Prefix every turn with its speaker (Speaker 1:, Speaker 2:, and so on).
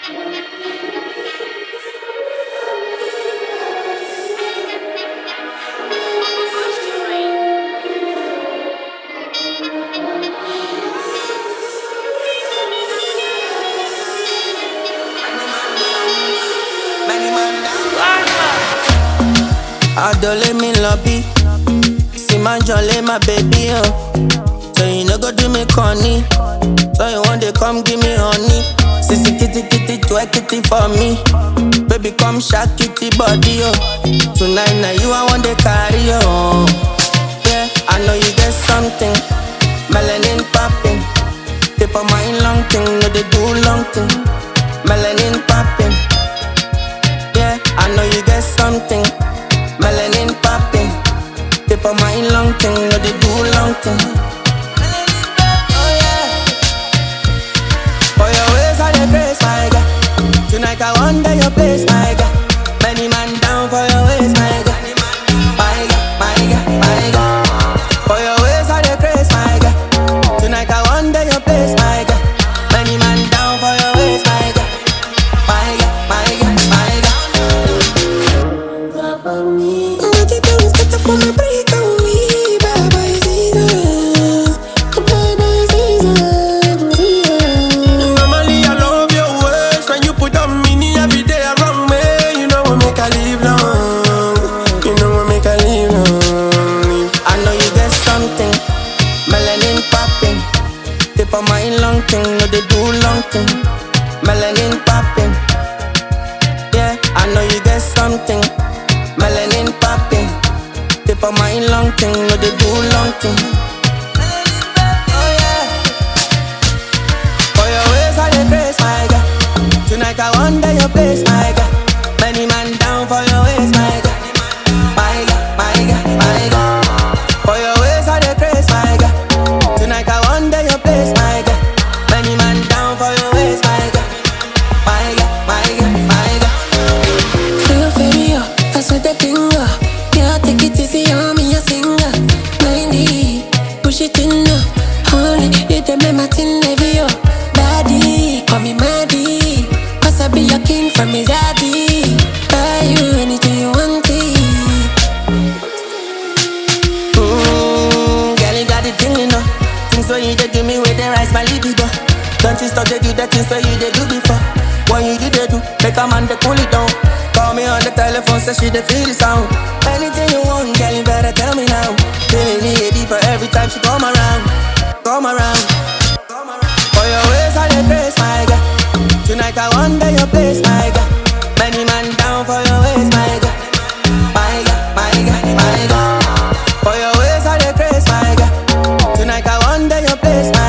Speaker 1: Adole me lobby, see my jolly my baby so you no go do me corny, so you want to come give me honey. Sissy kitty kitty twerk kitty for me, baby come shake kitty body tonight now you I want to carry yeah I know you get something, melanin popping, paper mind long thing, no they do long thing, melanin popping, yeah I know you get something. Melanin popping, paper mind long thing, no they do long thing. Oh yeah. For your ways I dey grace, my girl. Tonight I wonder your place, my girl. Many man down for your ways, my girl. My girl, my girl, my girl. For your ways I dey grace, my girl. Tonight I wonder your place, my girl. Many man down for your ways, my girl. My girl, my girl, my girl.
Speaker 2: Normally I love your ways when you put on mini every day around me. You know what make I live long. You know what make I live long.
Speaker 1: I know you get something, melanin popping, paper mind long thing, no they do long thing, melanin popping, yeah I know you get something, melanin popping, paper mind long thing, no they do long thing. Oh yeah. For your ways I dey grace, my girl. Tonight I wonder your place, my girl. Many man down for your ways, my girl. My girl, my girl, my girl. For your ways I dey grace, my girl. Tonight I wonder your place, my girl. Many man down for your ways, my girl. My girl, my girl, my girl.
Speaker 3: Feel inferior, that's what they think of. Yeah, take it easy on me, a singer. 90, push it in now. Only you them make my thing heavy, Daddy, call me Maddie. Cause I be your king from his daddy. Buy you anything you want it.
Speaker 1: Girl, you got the thing, you know. Things where you dey do me with they rise my libido. Don't you stop to do the things where you dey do before. What you do, they do, make a man they cool it down. Call me on the telephone, say she dey feel the sound. Anything you want, girl, you better tell me now. Feeling me deeper every time she come around. Come around. For your ways I dey grace, my girl. Tonight I wonder your place, my girl. Many man down for your ways, my girl. My girl, my girl, my girl. For your ways I dey grace, my girl. Tonight I wonder your place, my